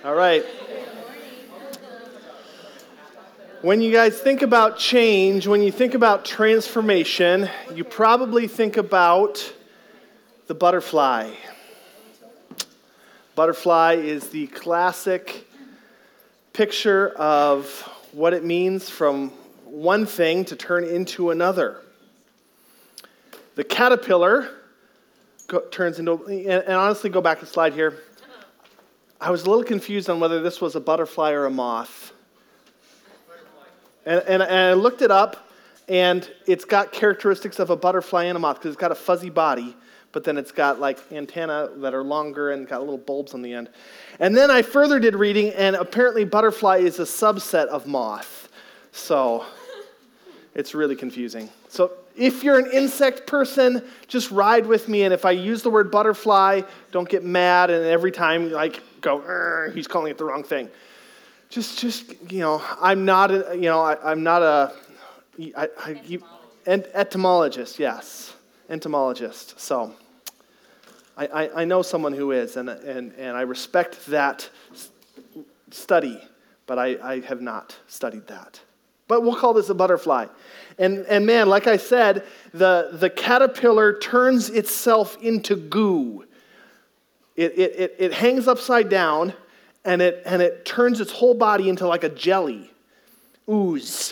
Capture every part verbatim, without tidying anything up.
All right. When you guys think about change, when you think about transformation, you probably think about the butterfly. Butterfly is the classic picture of what it means from one thing to turn into another. The caterpillar go, turns into, and, and honestly, go back a slide here. I was a little confused on whether this was a butterfly or a moth. And, and, and I looked it up, and it's got characteristics of a butterfly and a moth because it's got a fuzzy body, but then it's got like antennae that are longer and got little bulbs on the end. And then I further did reading, and apparently butterfly is a subset of moth. So it's really confusing. So if you're an insect person, just ride with me, and if I use the word butterfly, don't get mad, and every time like go, he's calling it the wrong thing. Just, just you know, I'm not, a, you know, I, I'm not a, I, I, you, ent, etymologist, yes, entomologist. So, I, I, I know someone who is, and and and I respect that study, but I, I have not studied that. But we'll call this a butterfly, and and man, like I said, the the caterpillar turns itself into goo. It it it, it hangs upside down. And it and it turns its whole body into like a jelly, ooze.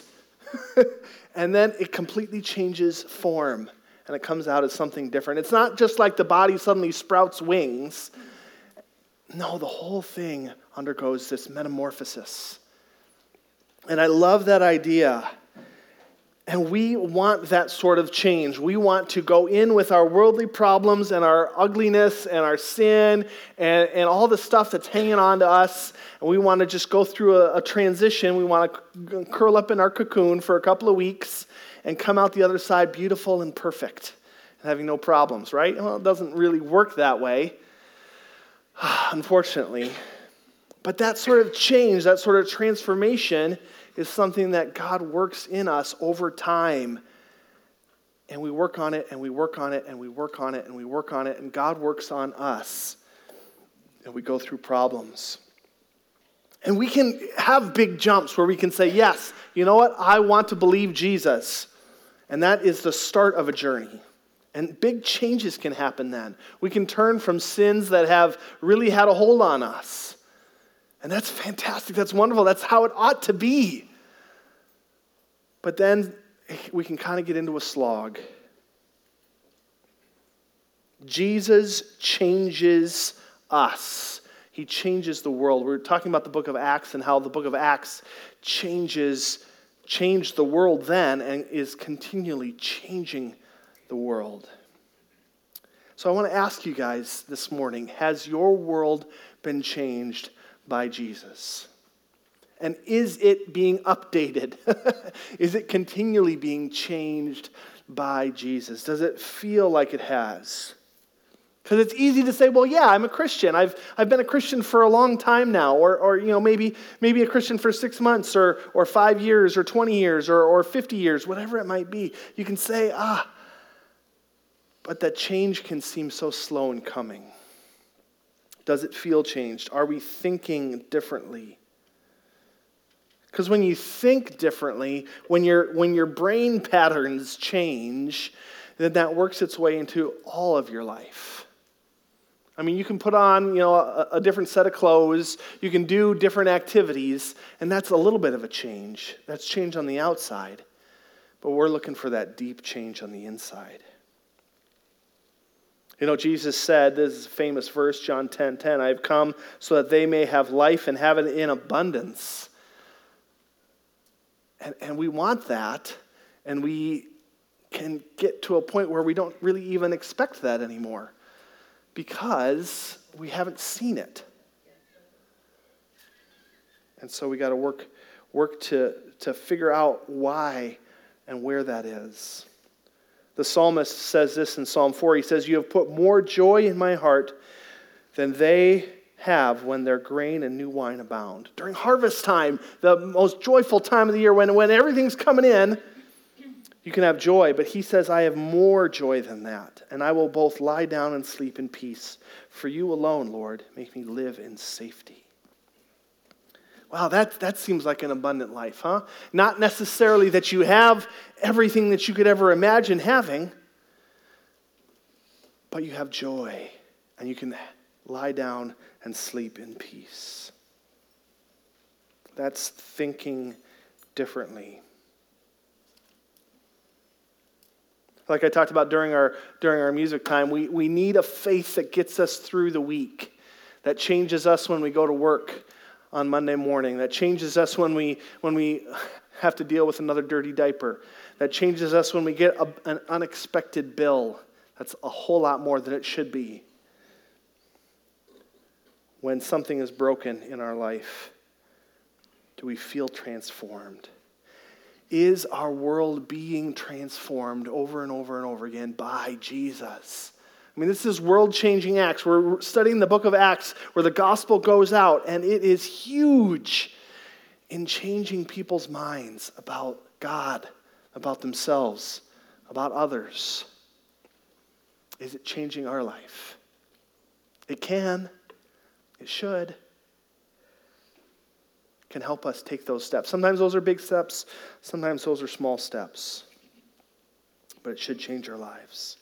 And then it completely changes form, and it comes out as something different. It's not just like the body suddenly sprouts wings. No, the whole thing undergoes this metamorphosis. And I love that idea. And we want that sort of change. We want to go in with our worldly problems and our ugliness and our sin and, and all the stuff that's hanging on to us. And we want to just go through a, a transition. We want to curl up in our cocoon for a couple of weeks and come out the other side beautiful and perfect and having no problems, right? Well, it doesn't really work that way, unfortunately. But that sort of change, that sort of transformation is something that God works in us over time. And we work on it, and we work on it, and we work on it, and we work on it, and God works on us. And we go through problems. And we can have big jumps where we can say, yes, you know what? I want to believe Jesus. And that is the start of a journey. And big changes can happen then. We can turn from sins that have really had a hold on us. And that's fantastic. That's wonderful. That's how it ought to be. But then we can kind of get into a slog. Jesus changes us. He changes the world. We're talking about the book of Acts and how the book of Acts changes, changed the world then and is continually changing the world. So I want to ask you guys this morning, has your world been changed by Jesus? And is it being updated? Is it continually being changed by Jesus? Does it feel like it has? Because it's easy to say, well, yeah, I'm a Christian. I've I've been a Christian for a long time now, or or you know maybe maybe a Christian for six months, or or five years, or twenty years, or or fifty years, whatever it might be. You can say, ah, but that change can seem so slow in coming. Does it feel changed? Are we thinking differently? Because when you think differently, when your when your brain patterns change, then that works its way into all of your life. I mean, you can put on, you know, a, a different set of clothes, you can do different activities, and that's a little bit of a change. That's change on the outside. But we're looking for that deep change on the inside. You know, Jesus said, this is a famous verse, John ten ten, I have come so that they may have life and have it in abundance. And, and we want that, and we can get to a point where we don't really even expect that anymore because we haven't seen it. And so we got to work work to, to figure out why and where that is. The psalmist says this in Psalm four. He says, you have put more joy in my heart than they have when their grain and new wine abound. During harvest time, the most joyful time of the year, when, when everything's coming in, you can have joy. But he says, I have more joy than that, and I will both lie down and sleep in peace. For you alone, Lord, make me live in safety. Wow, that, that seems like an abundant life, huh? Not necessarily that you have everything that you could ever imagine having, but you have joy, and you can lie down and sleep in peace. That's thinking differently. Like I talked about during our during our music time, we, we need a faith that gets us through the week, that changes us when we go to work on Monday morning, that changes us when we when we have to deal with another dirty diaper, that changes us when we get a, an unexpected bill. That's a whole lot more than it should be. When something is broken in our life, do we feel transformed? Is our world being transformed over and over and over again by Jesus? I mean, this is world-changing Acts. We're studying the book of Acts where the gospel goes out, and it is huge in changing people's minds about God, about themselves, about others. Is it changing our life? It can. It should. It can help us take those steps. Sometimes those are big steps. Sometimes those are small steps. But it should change our lives.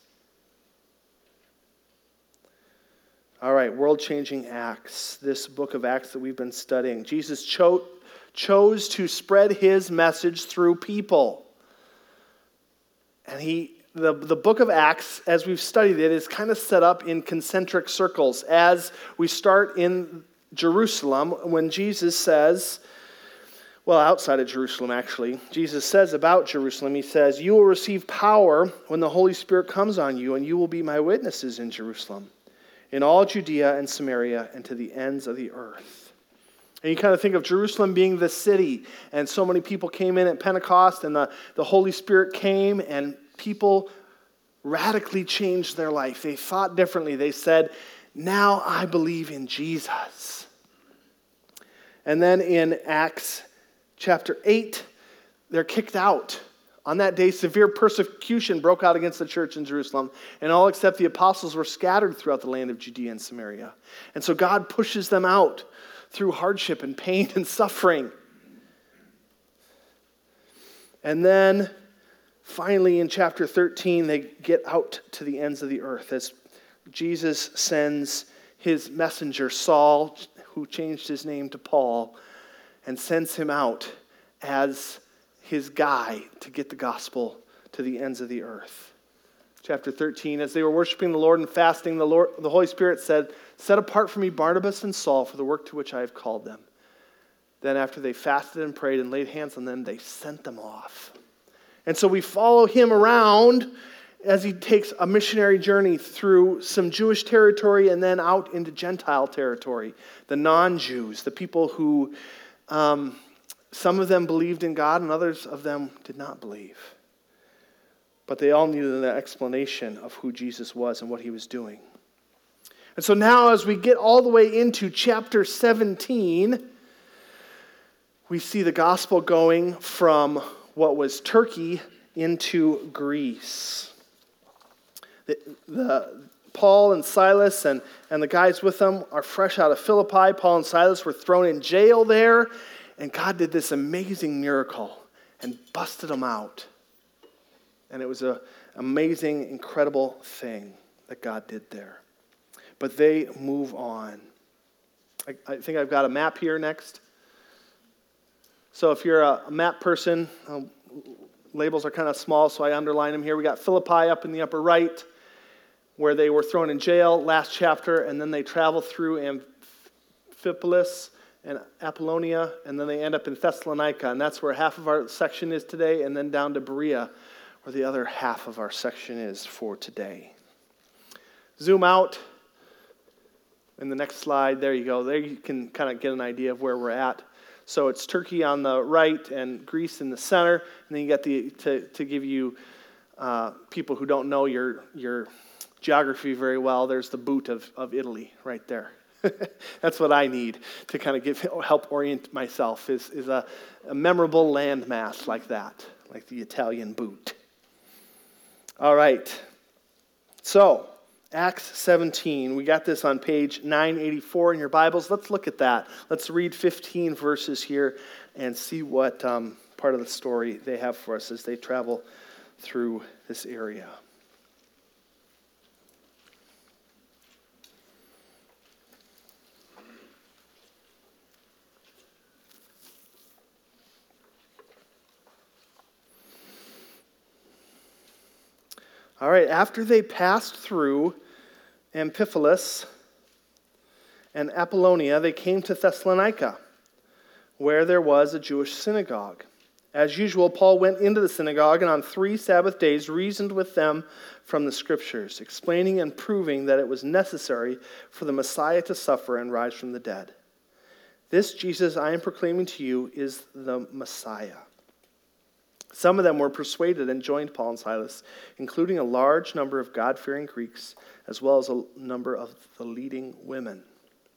All right, world-changing Acts, this book of Acts that we've been studying. Jesus cho- chose to spread his message through people. And he, the, the book of Acts, as we've studied it, is kind of set up in concentric circles. As we start in Jerusalem, when Jesus says, well, outside of Jerusalem, actually, Jesus says about Jerusalem, he says, "You will receive power when the Holy Spirit comes on you, and you will be my witnesses in Jerusalem, in all Judea and Samaria, and to the ends of the earth." And you kind of think of Jerusalem being the city, and so many people came in at Pentecost, and the, the Holy Spirit came, and people radically changed their life. They thought differently. They said, now I believe in Jesus. And then in Acts chapter eight, they're kicked out. On that day, severe persecution broke out against the church in Jerusalem, and all except the apostles were scattered throughout the land of Judea and Samaria. And so God pushes them out through hardship and pain and suffering. And then finally in chapter thirteen, they get out to the ends of the earth as Jesus sends his messenger, Saul, who changed his name to Paul, and sends him out as his guy to get the gospel to the ends of the earth. Chapter thirteen, as they were worshiping the Lord and fasting, the Lord, the Holy Spirit said, "Set apart for me Barnabas and Saul for the work to which I have called them." Then after they fasted and prayed and laid hands on them, they sent them off. And so we follow him around as he takes a missionary journey through some Jewish territory and then out into Gentile territory, the non-Jews, the people who... Um, Some of them believed in God and others of them did not believe. But they all needed an explanation of who Jesus was and what he was doing. And so now as we get all the way into chapter seventeen, we see the gospel going from what was Turkey into Greece. The, the, Paul and Silas and, and the guys with them are fresh out of Philippi. Paul and Silas were thrown in jail there. And God did this amazing miracle and busted them out. And it was an amazing, incredible thing that God did there. But they move on. I, I think I've got a map here next. So if you're a, a map person, um, labels are kind of small, so I underline them here. We got Philippi up in the upper right, where they were thrown in jail, last chapter, and then they travel through Amphipolis and Apollonia, and then they end up in Thessalonica, and that's where half of our section is today, and then down to Berea, where the other half of our section is for today. Zoom out, in the next slide, there you go. There you can kind of get an idea of where we're at. So it's Turkey on the right and Greece in the center, and then you got the, to, to give you uh, people who don't know your, your geography very well, there's the boot of, of Italy right there. That's what I need to kind of give help orient myself is, is a, a memorable landmass like that, like the Italian boot. All right. So, Acts seventeen. We got this on page nine eighty-four in your Bibles. Let's look at that. Let's read fifteen verses here and see what um, part of the story they have for us as they travel through this area. All right, after they passed through Amphipolis and Apollonia, they came to Thessalonica, where there was a Jewish synagogue. As usual, Paul went into the synagogue and on three Sabbath days reasoned with them from the Scriptures, explaining and proving that it was necessary for the Messiah to suffer and rise from the dead. This Jesus I am proclaiming to you is the Messiah. Some of them were persuaded and joined Paul and Silas, including a large number of God-fearing Greeks, as well as a number of the leading women.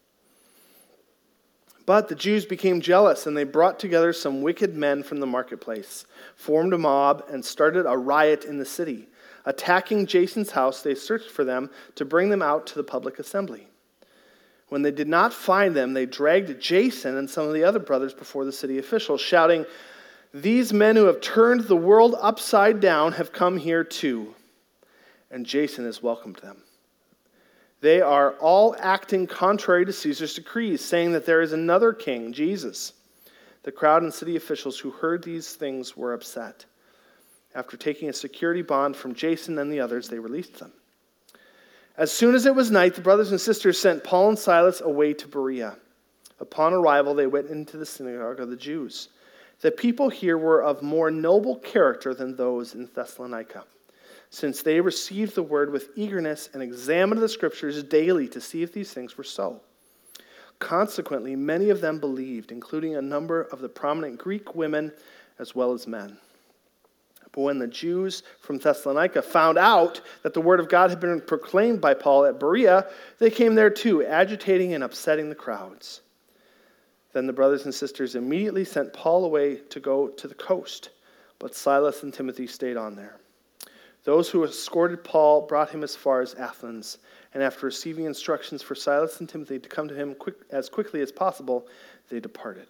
But the Jews became jealous, and they brought together some wicked men from the marketplace, formed a mob, and started a riot in the city. Attacking Jason's house, they searched for them to bring them out to the public assembly. When they did not find them, they dragged Jason and some of the other brothers before the city officials, shouting, "These men who have turned the world upside down have come here too." And Jason has welcomed them. They are all acting contrary to Caesar's decrees, saying that there is another king, Jesus. The crowd and city officials who heard these things were upset. After taking a security bond from Jason and the others, they released them. As soon as it was night, the brothers and sisters sent Paul and Silas away to Berea. Upon arrival, they went into the synagogue of the Jews. The people here were of more noble character than those in Thessalonica, since they received the word with eagerness and examined the Scriptures daily to see if these things were so. Consequently, many of them believed, including a number of the prominent Greek women as well as men. But when the Jews from Thessalonica found out that the word of God had been proclaimed by Paul at Berea, they came there too, agitating and upsetting the crowds. Then the brothers and sisters immediately sent Paul away to go to the coast, but Silas and Timothy stayed on there. Those who escorted Paul brought him as far as Athens, and after receiving instructions for Silas and Timothy to come to him quick, as quickly as possible, they departed.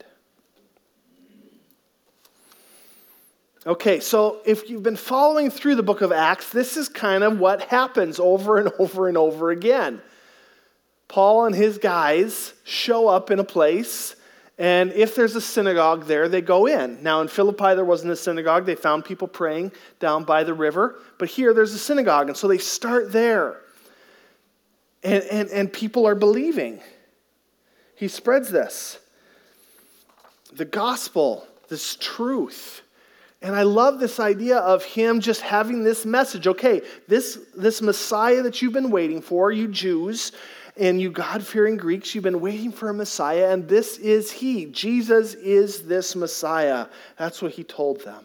Okay, so if you've been following through the book of Acts, this is kind of what happens over and over and over again. Paul and his guys show up in a place, and if there's a synagogue there, they go in. Now, in Philippi, there wasn't a synagogue. They found people praying down by the river. But here, there's a synagogue, and so they start there. And, and, and people are believing. He spreads this. The gospel, this truth. And I love this idea of him just having this message. Okay, this, this Messiah that you've been waiting for, you Jews, and you God-fearing Greeks, you've been waiting for a Messiah, and this is he. Jesus is this Messiah. That's what he told them.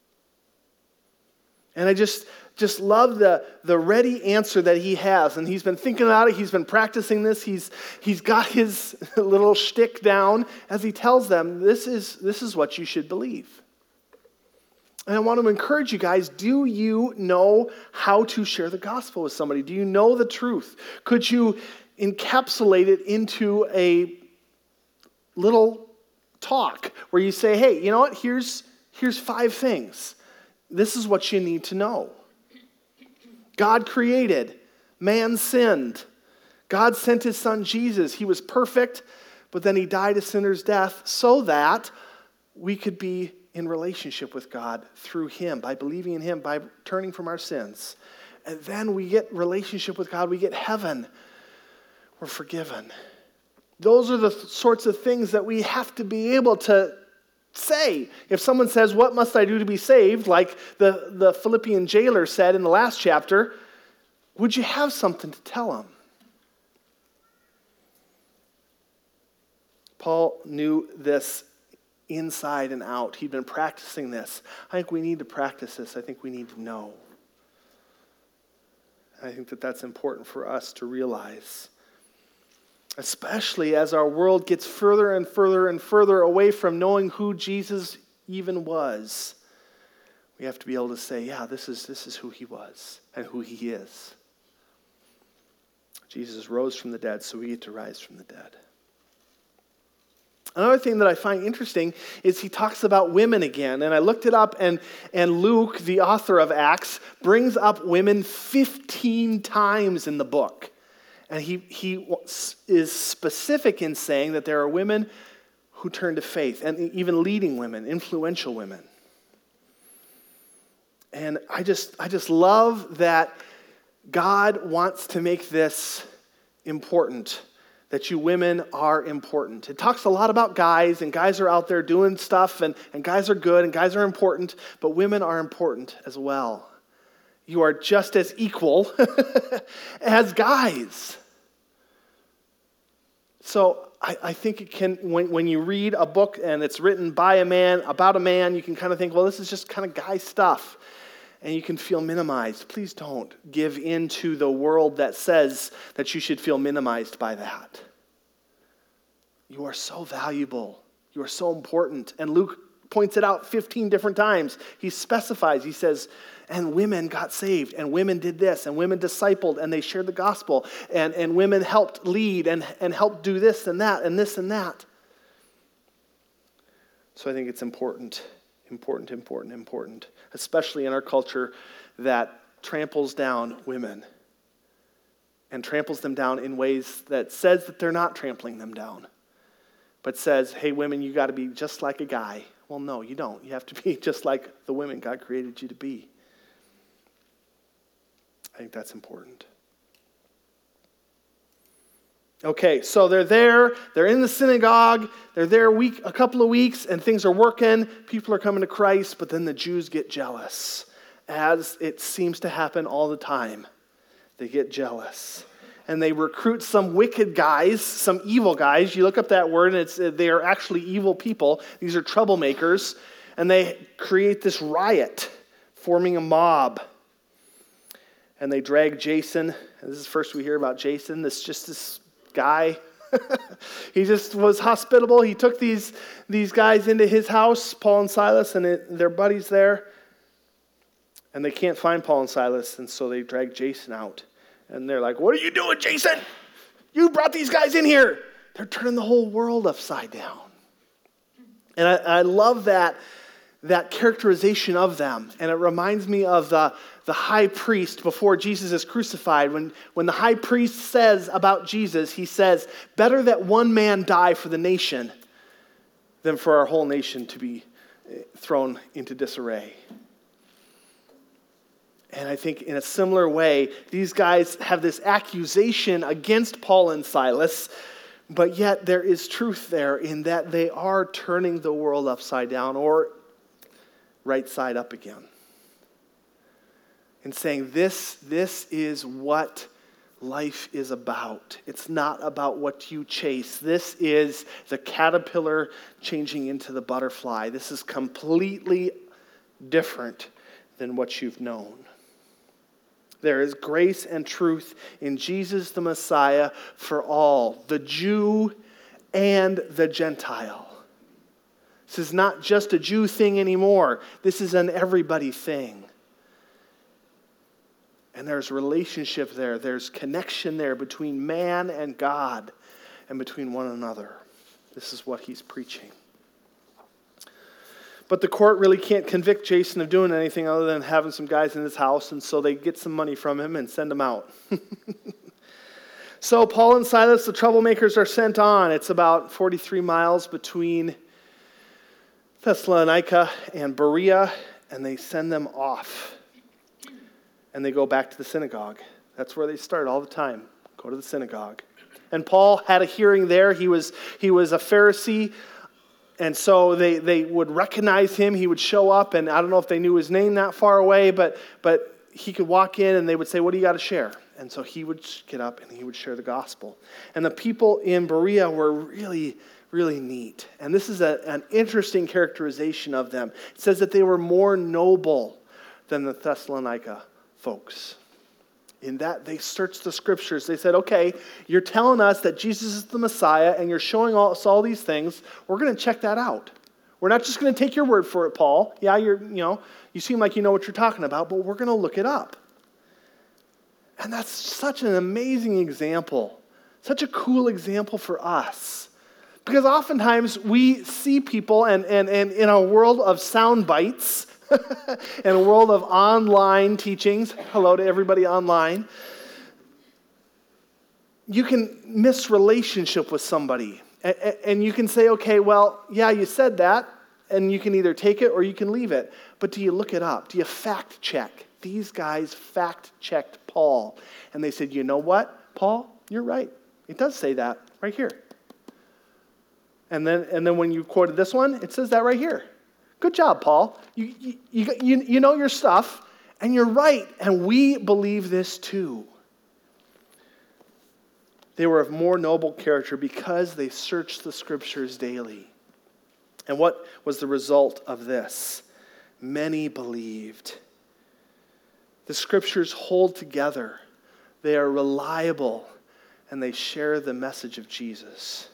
And I just, just love the, the ready answer that he has. And he's been thinking about it. He's been practicing this. He's, he's got his little shtick down as he tells them, this is, this is what you should believe. And I want to encourage you guys, do you know how to share the gospel with somebody? Do you know the truth? Could you encapsulate it into a little talk where you say, hey, you know what? Here's, here's five things. This is what you need to know. God created. Man sinned. God sent his son Jesus. He was perfect, but then he died a sinner's death so that we could be in relationship with God through him, by believing in him, by turning from our sins. And then we get relationship with God. We get heaven. We're forgiven. Those are the th- sorts of things that we have to be able to say. If someone says, what must I do to be saved? Like the, the Philippian jailer said in the last chapter, would you have something to tell them? Paul knew this inside and out. He'd been practicing this. I think we need to practice this. I think we need to know. I think that that's important for us to realize. Especially as our world gets further and further and further away from knowing who Jesus even was. We have to be able to say, yeah, this is, this is who he was and who he is. Jesus rose from the dead, so we get to rise from the dead. Another thing that I find interesting is he talks about women again. And I looked it up, and, and Luke, the author of Acts, brings up women fifteen times in the book. And he, he is specific in saying that there are women who turn to faith, and even leading women, influential women. And I just, I just love that God wants to make this important, that you women are important. It talks a lot about guys, and guys are out there doing stuff, and, and guys are good, and guys are important, but women are important as well. You are just as equal as guys. So I, I think it can, when, when you read a book and it's written by a man, about a man, you can kind of think, well, this is just kind of guy stuff. And you can feel minimized. Please don't give in to the world that says that you should feel minimized by that. You are so valuable. You are so important. And Luke points it out fifteen different times. He specifies, he says, and women got saved, and women did this, and women discipled, and they shared the gospel, and, and women helped lead and, and helped do this and that and this and that. So I think it's important, important, important, important, especially in our culture that tramples down women and tramples them down in ways that says that they're not trampling them down, but says, hey, women, you got to be just like a guy. Well, no, you don't. You have to be just like the women God created you to be. I think that's important. Okay, so they're there, they're in the synagogue, they're there a week, a couple of weeks, and things are working, people are coming to Christ, but then the Jews get jealous, as it seems to happen all the time. They get jealous. And they recruit some wicked guys, some evil guys. You look up that word, and it's they are actually evil people. These are troublemakers, and they create this riot, forming a mob. And they drag Jason. And this is first we hear about Jason. This just this guy. He just was hospitable. He took these, these guys into his house, Paul and Silas, and it, their buddies there. And they can't find Paul and Silas, and so they drag Jason out. And they're like, what are you doing, Jason? You brought these guys in here. They're turning the whole world upside down. And I, I love that, that characterization of them. And it reminds me of the, the high priest before Jesus is crucified. When, when the high priest says about Jesus, he says, better that one man die for the nation than for our whole nation to be thrown into disarray. And I think in a similar way, these guys have this accusation against Paul and Silas, but yet there is truth there in that they are turning the world upside down or right side up again. And saying this, this is what life is about. It's not about what you chase. This is the caterpillar changing into the butterfly. This is completely different than what you've known. There is grace and truth in Jesus the Messiah for all, the Jew and the Gentile. This is not just a Jew thing anymore. This is an everybody thing. And there's relationship there. There's connection there between man and God and between one another. This is what he's preaching. But the court really can't convict Jason of doing anything other than having some guys in his house, and so they get some money from him and send him out. So Paul and Silas, the troublemakers, are sent on. It's about forty-three miles between Thessalonica and Berea, and they send them off. And they go back to the synagogue. That's where they start all the time. Go to the synagogue. And Paul had a hearing there. He was, he was a Pharisee. And so they, they would recognize him. He would show up, and I don't know if they knew his name that far away, but but he could walk in, and they would say, what do you got to share? And so he would get up, and he would share the gospel. And the people in Berea were really, really neat. And this is a, an interesting characterization of them. It says that they were more noble than the Thessalonica folks. In that they searched the scriptures. They said, okay, you're telling us that Jesus is the Messiah and you're showing us all these things. We're going to check that out. We're not just going to take your word for it, Paul. Yeah, you're, you know, you seem like you know what you're talking about, but we're going to look it up. And that's such an amazing example, such a cool example for us. Because oftentimes we see people, and, and, and in a world of sound bites, in a world of online teachings, hello to everybody online, you can miss relationship with somebody. And, and you can say, okay, well, yeah, you said that, and you can either take it or you can leave it. But do you look it up? Do you fact check? These guys fact checked Paul. And they said, you know what, Paul, you're right. It does say that right here. And then, and then when you quoted this one, it says that right here. Good job, Paul. You, you, you, you know your stuff, and you're right, and we believe this too. They were of more noble character because they searched the Scriptures daily. And what was the result of this? Many believed. The Scriptures hold together. They are reliable, and they share the message of Jesus.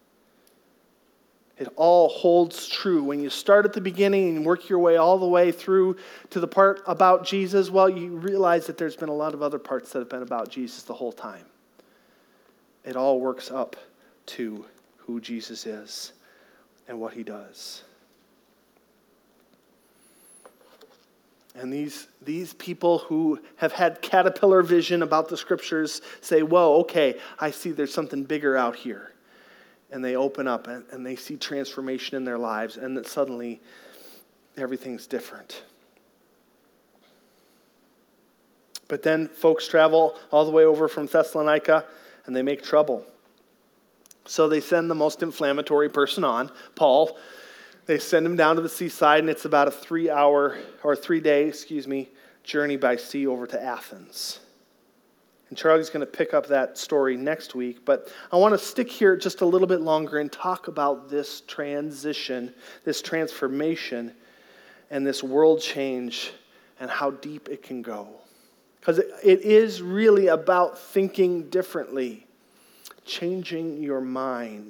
It all holds true. When you start at the beginning and work your way all the way through to the part about Jesus, well, you realize that there's been a lot of other parts that have been about Jesus the whole time. It all works up to who Jesus is and what he does. And these, these people who have had caterpillar vision about the Scriptures say, whoa, okay, I see there's something bigger out here. And they open up and, and they see transformation in their lives, and that suddenly everything's different. But then folks travel all the way over from Thessalonica and they make trouble. So they send the most inflammatory person on, Paul. They send him down to the seaside, and it's about a three-hour or three-day, excuse me, journey by sea over to Athens. And Charlie's going to pick up that story next week, but I want to stick here just a little bit longer and talk about this transition, this transformation, and this world change and how deep it can go. Because it, it is really about thinking differently, changing your mind.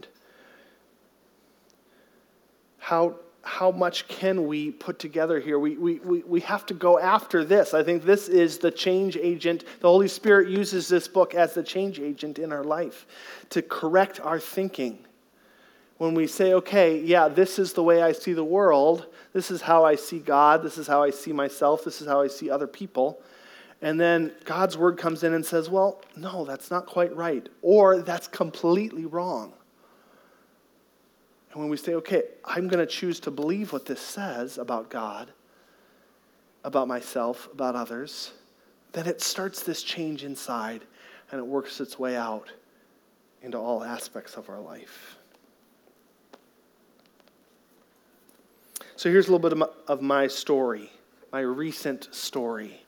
How How much can we put together here? We, we, we, we have to go after this. I think this is the change agent. The Holy Spirit uses this book as the change agent in our life to correct our thinking. When we say, okay, yeah, this is the way I see the world. This is how I see God. This is how I see myself. This is how I see other people. And then God's word comes in and says, well, no, that's not quite right. Or that's completely wrong. And when we say, okay, I'm going to choose to believe what this says about God, about myself, about others, then it starts this change inside, and it works its way out into all aspects of our life. So here's a little bit of my, of my story, my recent story.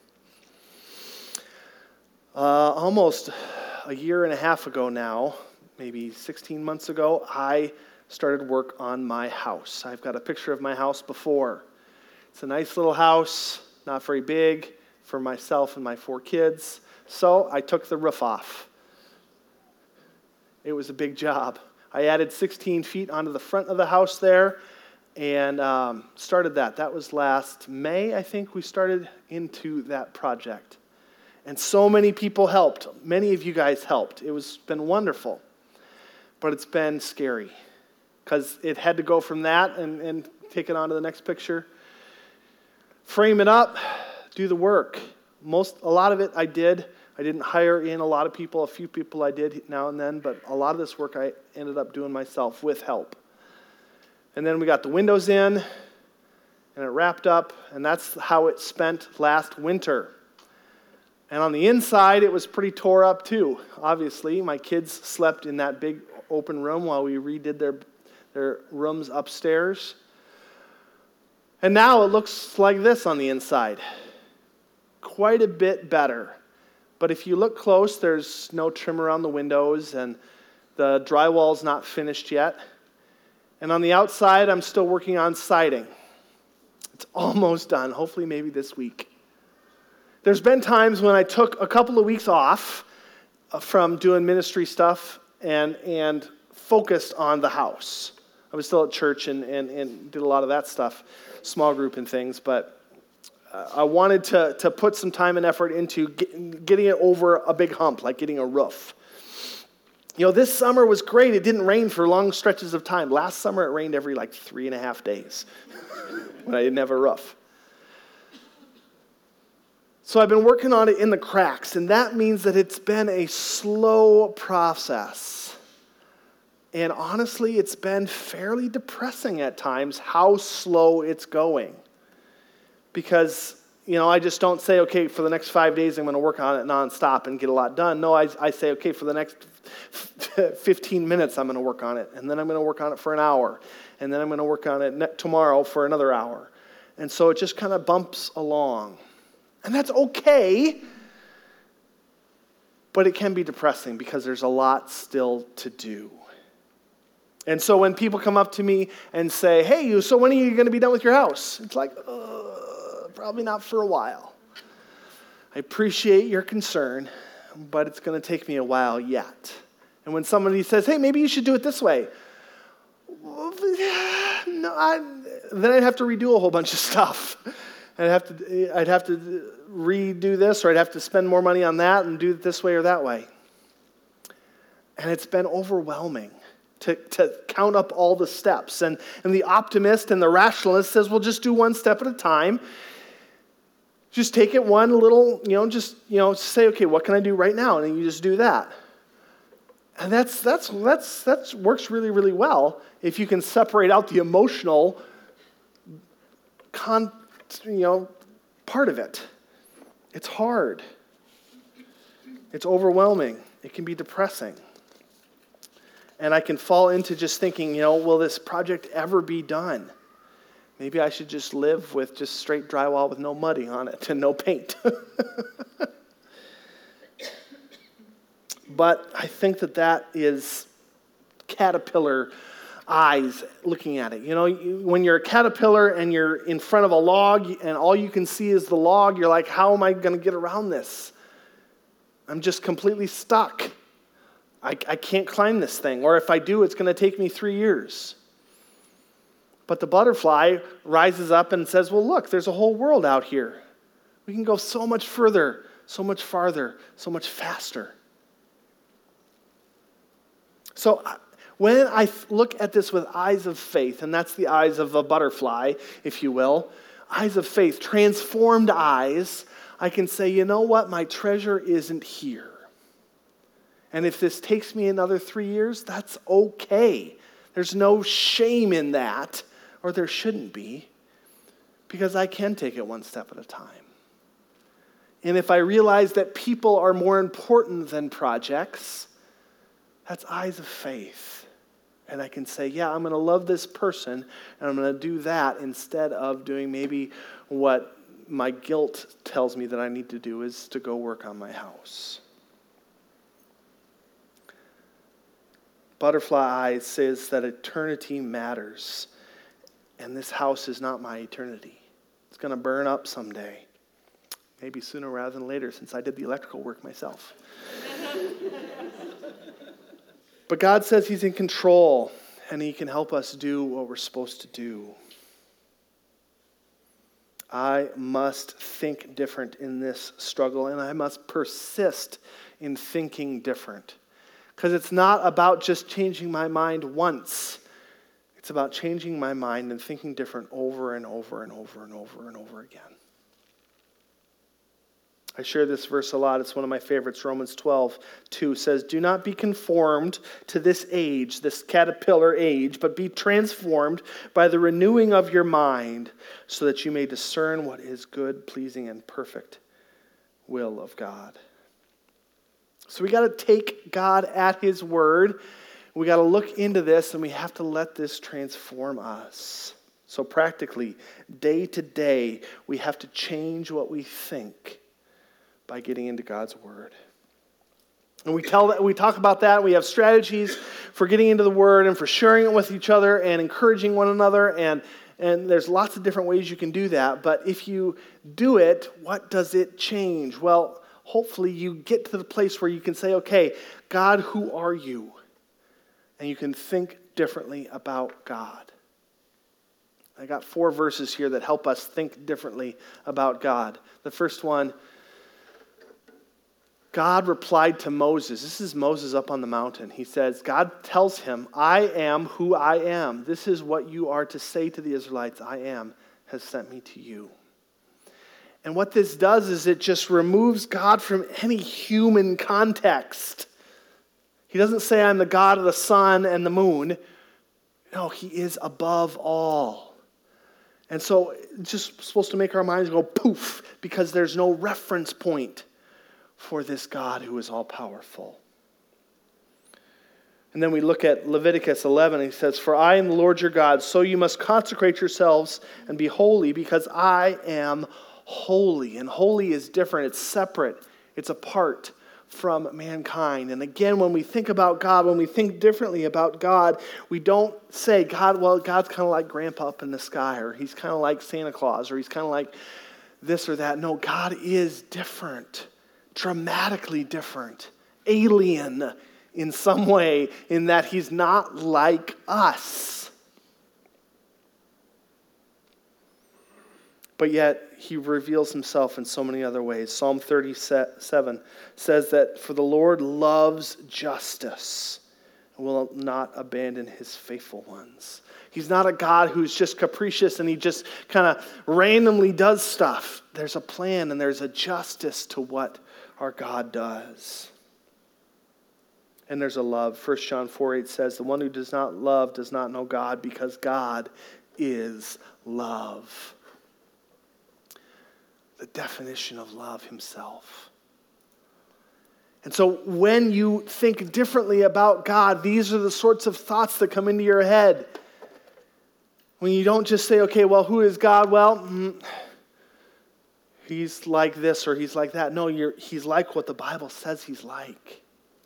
Uh, almost a year and a half ago now, maybe sixteen months ago, I started work on my house. I've got a picture of my house before. It's a nice little house, not very big, for myself and my four kids. So I took the roof off. It was a big job. I added sixteen feet onto the front of the house there and um, started that. That was last May, I think, we started into that project. And so many people helped. Many of you guys helped. It was been wonderful. But it's been scary. Because it had to go from that and, and take it on to the next picture. Frame it up, do the work. Most, a lot of it I did. I didn't hire in a lot of people. A few people I did now and then, but a lot of this work I ended up doing myself with help. And then we got the windows in, and it wrapped up, and that's how it spent last winter. And on the inside, it was pretty tore up too. Obviously, my kids slept in that big open room while we redid their Their rooms upstairs. And now it looks like this on the inside. Quite a bit better. But if you look close, there's no trim around the windows, and the drywall's not finished yet. And on the outside, I'm still working on siding. It's almost done, hopefully maybe this week. There's been times when I took a couple of weeks off from doing ministry stuff and, and focused on the house. I was still at church and, and, and did a lot of that stuff, small group and things, but I wanted to, to put some time and effort into get, getting it over a big hump, like getting a roof. You know, this summer was great. It didn't rain for long stretches of time. Last summer, it rained every like three and a half days when I didn't have a roof. So I've been working on it in the cracks, and that means that it's been a slow process. And honestly, it's been fairly depressing at times how slow it's going. Because, you know, I just don't say, okay, for the next five days I'm going to work on it nonstop and get a lot done. No, I, I say, okay, for the next fifteen minutes I'm going to work on it. And then I'm going to work on it for an hour. And then I'm going to work on it ne- tomorrow for another hour. And so it just kind of bumps along. And that's okay. But it can be depressing because there's a lot still to do. And so when people come up to me and say, hey, so when are you going to be done with your house? It's like, uh, probably not for a while. I appreciate your concern, but it's going to take me a while yet. And when somebody says, hey, maybe you should do it this way, well, no, I, then I'd have to redo a whole bunch of stuff. I'd have to, I'd have to redo this, or I'd have to spend more money on that and do it this way or that way. And it's been overwhelming to, to count up all the steps. And, and the optimist and the rationalist says, well, just do one step at a time. Just take it one little, you know, just, you know, say, okay, what can I do right now? And then you just do that. And that's, that's, that's, that works really, really well if you can separate out the emotional con, you know, part of it. It's hard. It's overwhelming. It can be depressing. And I can fall into just thinking, you know, will this project ever be done? Maybe I should just live with just straight drywall with no mudding on it and no paint. But I think that that is caterpillar eyes looking at it. You know, you, when you're a caterpillar and you're in front of a log and all you can see is the log, you're like, how am I going to get around this? I'm just completely stuck. I, I can't climb this thing. Or if I do, it's going to take me three years. But the butterfly rises up and says, well, look, there's a whole world out here. We can go so much further, so much farther, so much faster. So when I look at this with eyes of faith, and that's the eyes of a butterfly, if you will, eyes of faith, transformed eyes, I can say, you know what? My treasure isn't here. And if this takes me another three years, that's okay. There's no shame in that. Or there shouldn't be, because I can take it one step at a time. And if I realize that people are more important than projects, that's eyes of faith. And I can say, yeah, I'm going to love this person, and I'm going to do that instead of doing maybe what my guilt tells me that I need to do, is to go work on my house. Butterfly Eyes says that eternity matters. And this house is not my eternity. It's going to burn up someday. Maybe sooner rather than later, since I did the electrical work myself. But God says he's in control, and he can help us do what we're supposed to do. I must think different in this struggle, and I must persist in thinking different. Because it's not about just changing my mind once. It's about changing my mind and thinking different over and over and over and over and over again. I share this verse a lot. It's one of my favorites. Romans twelve two says, do not be conformed to this age, this caterpillar age, but be transformed by the renewing of your mind so that you may discern what is good, pleasing, and perfect will of God. So we got to take God at his word. We got to look into this, and we have to let this transform us. So practically, day to day, we have to change what we think by getting into God's word. And we tell that we talk about that. We have strategies for getting into the word and for sharing it with each other and encouraging one another. And, and there's lots of different ways you can do that. But if you do it, what does it change? Well, hopefully you get to the place where you can say, okay, God, who are you? And you can think differently about God. I got four verses here that help us think differently about God. The first one, God replied to Moses. This is Moses up on the mountain. He says, God tells him, I am who I am. This is what you are to say to the Israelites. I am has sent me to you. And what this does is it just removes God from any human context. He doesn't say, I'm the God of the sun and the moon. No, he is above all. And so it's just supposed to make our minds go poof, because there's no reference point for this God who is all-powerful. And then we look at Leviticus eleven, and he says, For I am the Lord your God, so you must consecrate yourselves and be holy, because I am holy. And holy is different. It's separate. It's apart from mankind. And again, when we think about God, when we think differently about God, we don't say, God, well, God's kind of like Grandpa up in the sky, or he's kind of like Santa Claus, or he's kind of like this or that. No, God is different. Dramatically different, alien in some way, in that he's not like us. But yet, he reveals himself in so many other ways. Psalm thirty-seven says that, For the Lord loves justice and will not abandon his faithful ones. He's not a God who's just capricious and he just kind of randomly does stuff. There's a plan and there's a justice to what our God does. And there's a love. First John four eight says, The one who does not love does not know God, because God is love. The definition of love himself. And so when you think differently about God, these are the sorts of thoughts that come into your head. When you don't just say, okay, well, who is God? Well, mm, he's like this or he's like that. No, you're, he's like what the Bible says he's like.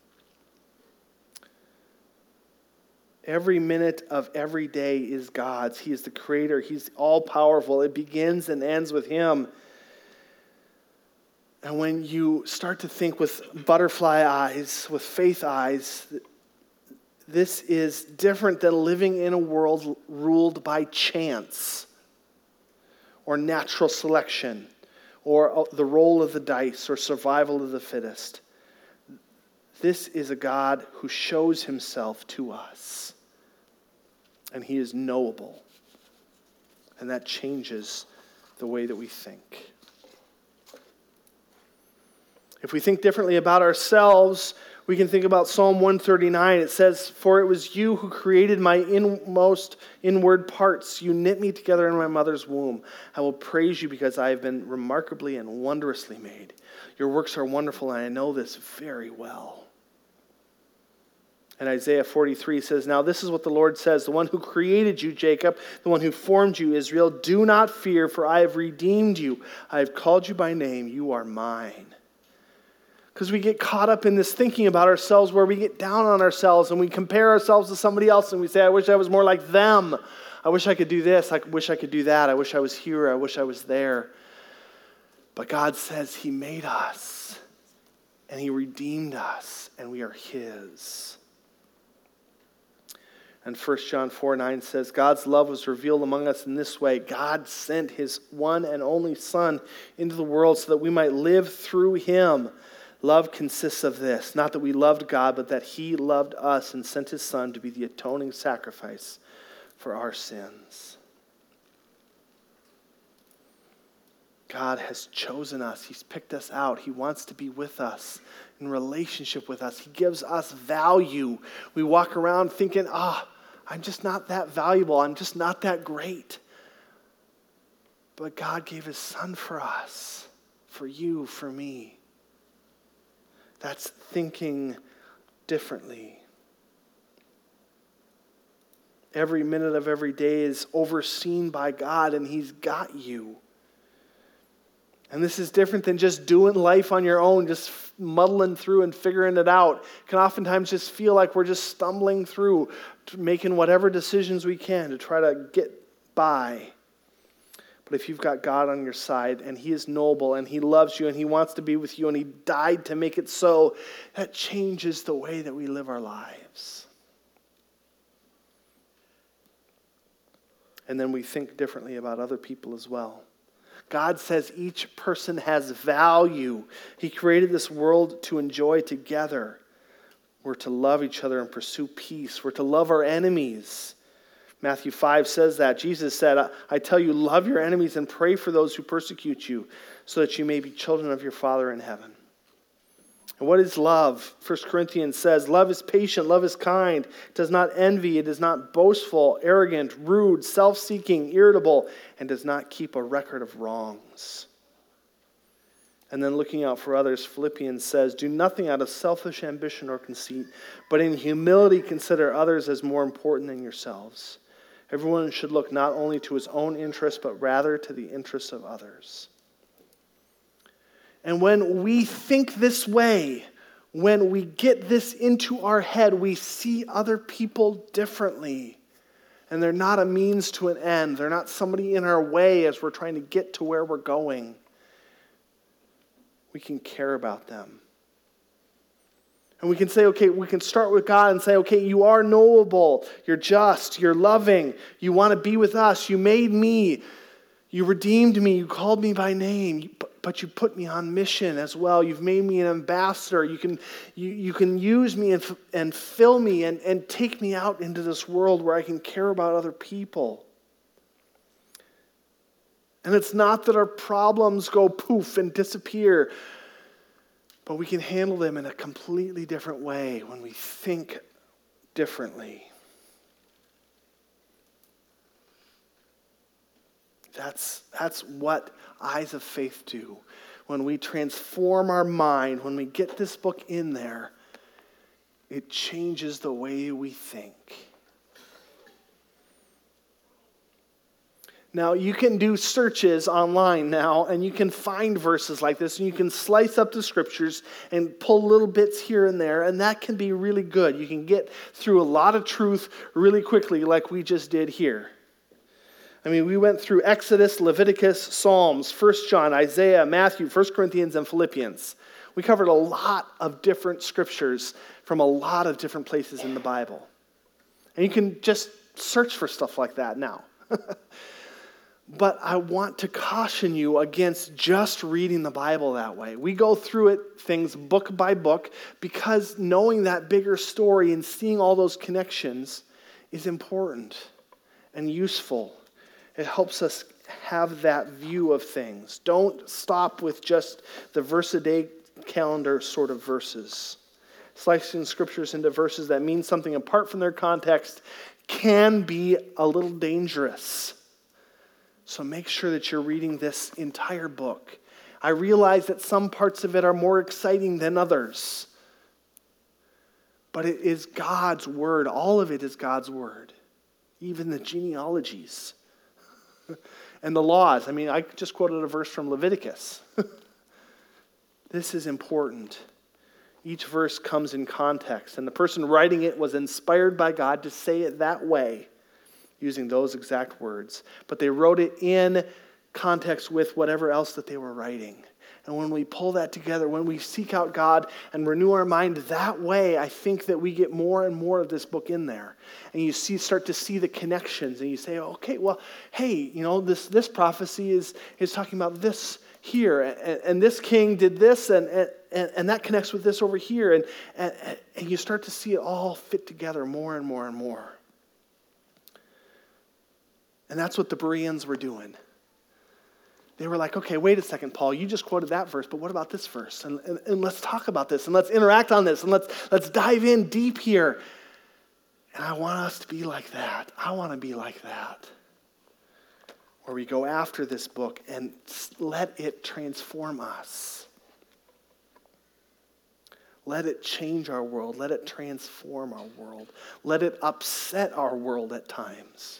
Every minute of every day is God's. He is the creator. He's all-powerful. It begins and ends with him. And when you start to think with butterfly eyes, with faith eyes, this is different than living in a world ruled by chance or natural selection or the roll of the dice or survival of the fittest. This is a God who shows himself to us, and he is knowable, and that changes the way that we think. If we think differently about ourselves, we can think about Psalm one thirty-nine. It says, For it was you who created my inmost inward parts. You knit me together in my mother's womb. I will praise you because I have been remarkably and wondrously made. Your works are wonderful, and I know this very well. And Isaiah forty-three says, Now this is what the Lord says, the one who created you, Jacob, the one who formed you, Israel, do not fear, for I have redeemed you. I have called you by name. You are mine. Because we get caught up in this thinking about ourselves where we get down on ourselves and we compare ourselves to somebody else and we say, I wish I was more like them. I wish I could do this. I wish I could do that. I wish I was here. I wish I was there. But God says he made us and he redeemed us and we are his. And First John four nine says, God's love was revealed among us in this way. God sent his one and only Son into the world so that we might live through him. Love consists of this, not that we loved God, but that he loved us and sent his Son to be the atoning sacrifice for our sins. God has chosen us. He's picked us out. He wants to be with us, in relationship with us. He gives us value. We walk around thinking, ah, oh, I'm just not that valuable. I'm just not that great. But God gave his Son for us, for you, for me. That's thinking differently. Every minute of every day is overseen by God, and he's got you. And this is different than just doing life on your own, just muddling through and figuring it out. It can oftentimes just feel like we're just stumbling through, making whatever decisions we can to try to get by. But if you've got God on your side, and he is noble, and he loves you, and he wants to be with you, and he died to make it so, that changes the way that we live our lives. And then we think differently about other people as well. God says each person has value. He created this world to enjoy together. We're to love each other and pursue peace. We're to love our enemies. Matthew five says that. Jesus said, I tell you, love your enemies and pray for those who persecute you, so that you may be children of your Father in heaven. And what is love? First Corinthians says, love is patient, love is kind, it does not envy, it is not boastful, arrogant, rude, self-seeking, irritable, and does not keep a record of wrongs. And then looking out for others, Philippians says, do nothing out of selfish ambition or conceit, but in humility consider others as more important than yourselves. Everyone should look not only to his own interests, but rather to the interests of others. And when we think this way, when we get this into our head, we see other people differently. And they're not a means to an end. They're not somebody in our way as we're trying to get to where we're going. We can care about them. And we can say, okay, we can start with God and say, okay, you are knowable, you're just, you're loving, you want to be with us, you made me, you redeemed me, you called me by name, but you put me on mission as well. You've made me an ambassador. You can, you, you can use me and, and fill me and, and take me out into this world where I can care about other people. And it's not that our problems go poof and disappear, but we can handle them in a completely different way when we think differently. That's, that's what Eyes of Faith do. When we transform our mind, when we get this book in there, it changes the way we think. Now, you can do searches online now, and you can find verses like this, and you can slice up the scriptures and pull little bits here and there, and that can be really good. You can get through a lot of truth really quickly like we just did here. I mean, we went through Exodus, Leviticus, Psalms, First John, Isaiah, Matthew, First Corinthians, and Philippians. We covered a lot of different scriptures from a lot of different places in the Bible. And you can just search for stuff like that now. But I want to caution you against just reading the Bible that way. We go through it, things book by book, because knowing that bigger story and seeing all those connections is important and useful. It helps us have that view of things. Don't stop with just the verse-a-day calendar sort of verses. Slicing scriptures into verses that mean something apart from their context can be a little dangerous. So make sure that you're reading this entire book. I realize that some parts of it are more exciting than others. But it is God's word. All of it is God's word. Even the genealogies. And the laws. I mean, I just quoted a verse from Leviticus. This is important. Each verse comes in context. And the person writing it was inspired by God to say it that way, using those exact words. But they wrote it in context with whatever else that they were writing. And when we pull that together, when we seek out God and renew our mind that way, I think that we get more and more of this book in there. And you see, start to see the connections, and you say, okay, well, hey, you know, this this prophecy is is talking about this here, and, and this king did this, and, and and that connects with this over here, and, and and you start to see it all fit together more and more and more. And that's what the Bereans were doing. They were like, okay, wait a second, Paul, you just quoted that verse, but what about this verse? And, and, and let's talk about this, and let's interact on this, and let's let's dive in deep here. And I want us to be like that. I want to be like that. Where we go after this book and let it transform us. Let it change our world. Let it transform our world. Let it upset our world at times.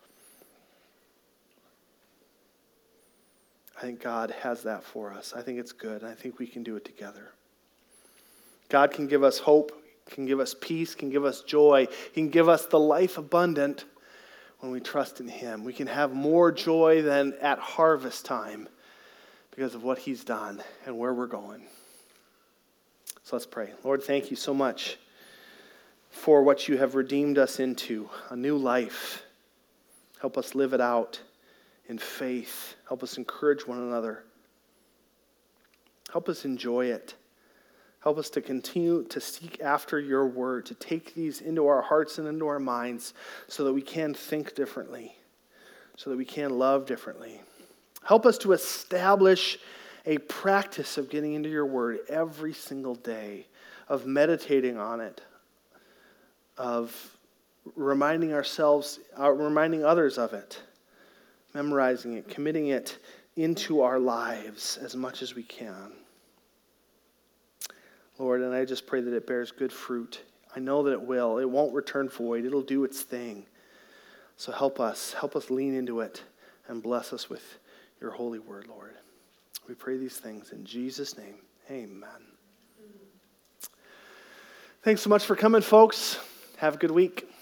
I think God has that for us. I think it's good. I think we can do it together. God can give us hope, can give us peace, can give us joy. He can give us the life abundant when we trust in Him. We can have more joy than at harvest time because of what He's done and where we're going. So let's pray. Lord, thank you so much for what you have redeemed us into, a new life. Help us live it out in faith. Help us encourage one another. Help us enjoy it. Help us to continue to seek after your word, to take these into our hearts and into our minds so that we can think differently, so that we can love differently. Help us to establish a practice of getting into your word every single day, of meditating on it, of reminding ourselves, uh, reminding others of it, memorizing it, committing it into our lives as much as we can. Lord, and I just pray that it bears good fruit. I know that it will. It won't return void. It'll do its thing. So help us. Help us lean into it and bless us with your holy word, Lord. We pray these things in Jesus' name. Amen. Thanks so much for coming, folks. Have a good week.